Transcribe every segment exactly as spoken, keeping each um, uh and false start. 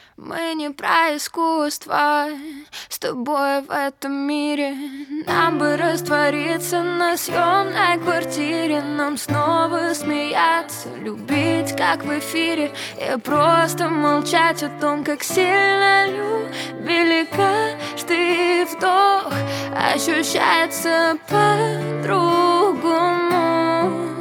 Мы не про искусство, с тобой в этом мире. Нам бы раствориться на съемной квартире, нам снова смеяться, любить, как в эфире, и просто молчать о том, как сильно любили. Каждый вдох ощущается по-другому,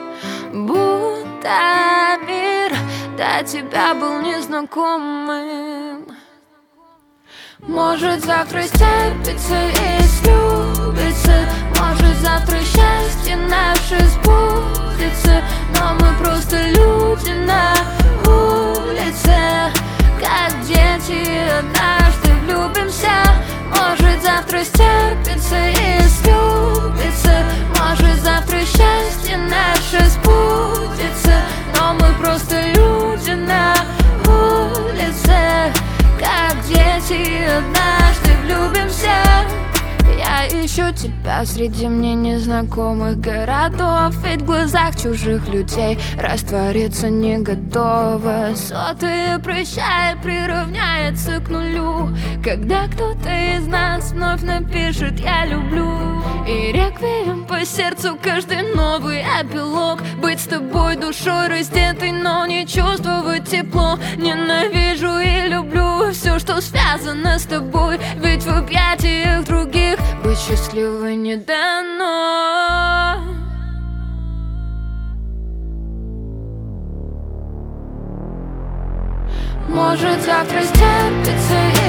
будто мир до тебя был незнакомым. Может, завтра стерпится и слюбится, может, завтра счастье наше сбудется, но мы просто люди на улице, как дети, однажды влюбимся. Может, завтра стерпится и слюбится, может, завтра счастье наше сбудется, но мы просто люди на улице, как дети, однажды влюбимся. Я ищу тебя среди мне незнакомых городов, ведь в глазах чужих людей раствориться не готова. Сотые прощай приравняется к нулю, когда кто-то из нас вновь напишет «я люблю». И реквием по сердцу каждый новый эпилог. Быть с тобой душой раздетой, но не чувствовать тепло. Ненавижу и люблю все, что связано с тобой, ведь в объятиях других быть счастливой не дано. Может, завтра стерпится